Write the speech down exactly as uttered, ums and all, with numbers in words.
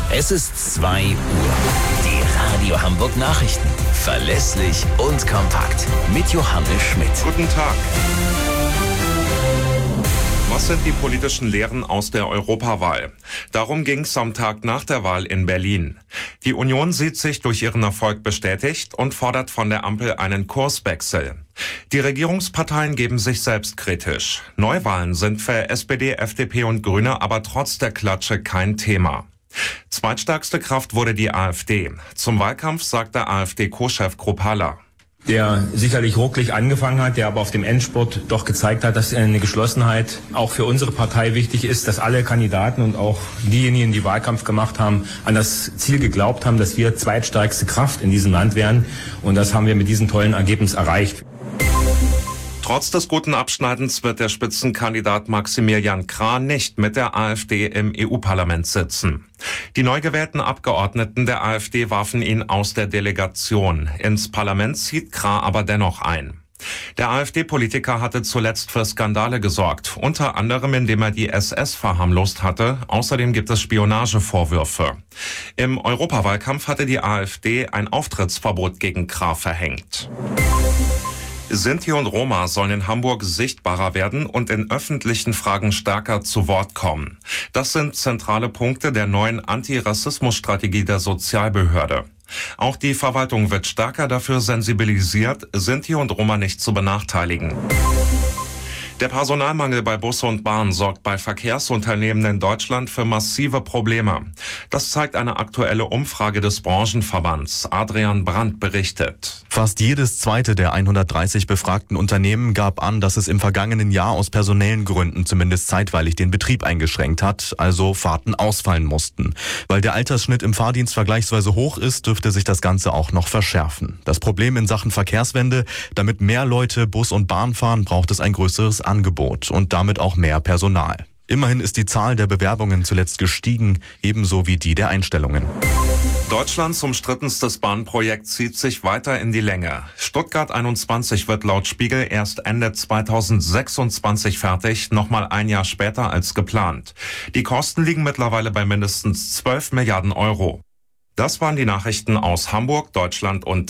Es ist zwei Uhr. Die Radio Hamburg Nachrichten. Verlässlich und kompakt. Mit Johannes Schmidt. Guten Tag. Was sind die politischen Lehren aus der Europawahl? Darum ging es am Tag nach der Wahl in Berlin. Die Union sieht sich durch ihren Erfolg bestätigt und fordert von der Ampel einen Kurswechsel. Die Regierungsparteien geben sich selbstkritisch. Neuwahlen sind für S P D, F D P und Grüne aber trotz der Klatsche kein Thema. Zweitstärkste Kraft wurde die AfD. Zum Wahlkampf sagte AfD-Co-Chef Kruppalla: Der sicherlich rucklig angefangen hat, der aber auf dem Endspurt doch gezeigt hat, dass eine Geschlossenheit auch für unsere Partei wichtig ist, dass alle Kandidaten und auch diejenigen, die Wahlkampf gemacht haben, an das Ziel geglaubt haben, dass wir zweitstärkste Kraft in diesem Land wären. Und das haben wir mit diesem tollen Ergebnis erreicht. Trotz des guten Abschneidens wird der Spitzenkandidat Maximilian Krah nicht mit der AfD im E U-Parlament sitzen. Die neu gewählten Abgeordneten der AfD warfen ihn aus der Delegation. Ins Parlament zieht Krah aber dennoch ein. Der AfD-Politiker hatte zuletzt für Skandale gesorgt, unter anderem indem er die S S verharmlost hatte. Außerdem gibt es Spionagevorwürfe. Im Europawahlkampf hatte die AfD ein Auftrittsverbot gegen Krah verhängt. Sinti und Roma sollen in Hamburg sichtbarer werden und in öffentlichen Fragen stärker zu Wort kommen. Das sind zentrale Punkte der neuen Antirassismusstrategie der Sozialbehörde. Auch die Verwaltung wird stärker dafür sensibilisiert, Sinti und Roma nicht zu benachteiligen. Der Personalmangel bei Busse und Bahn sorgt bei Verkehrsunternehmen in Deutschland für massive Probleme. Das zeigt eine aktuelle Umfrage des Branchenverbands. Adrian Brandt berichtet. Fast jedes zweite der hundertdreißig befragten Unternehmen gab an, dass es im vergangenen Jahr aus personellen Gründen zumindest zeitweilig den Betrieb eingeschränkt hat, also Fahrten ausfallen mussten. Weil der Altersschnitt im Fahrdienst vergleichsweise hoch ist, dürfte sich das Ganze auch noch verschärfen. Das Problem in Sachen Verkehrswende: Damit mehr Leute Bus und Bahn fahren, braucht es ein größeres Angebot und damit auch mehr Personal. Immerhin ist die Zahl der Bewerbungen zuletzt gestiegen, ebenso wie die der Einstellungen. Deutschlands umstrittenstes Bahnprojekt zieht sich weiter in die Länge. Stuttgart einundzwanzig wird laut Spiegel erst Ende zweitausendsechsundzwanzig fertig, nochmal ein Jahr später als geplant. Die Kosten liegen mittlerweile bei mindestens zwölf Milliarden Euro. Das waren die Nachrichten aus Hamburg, Deutschland und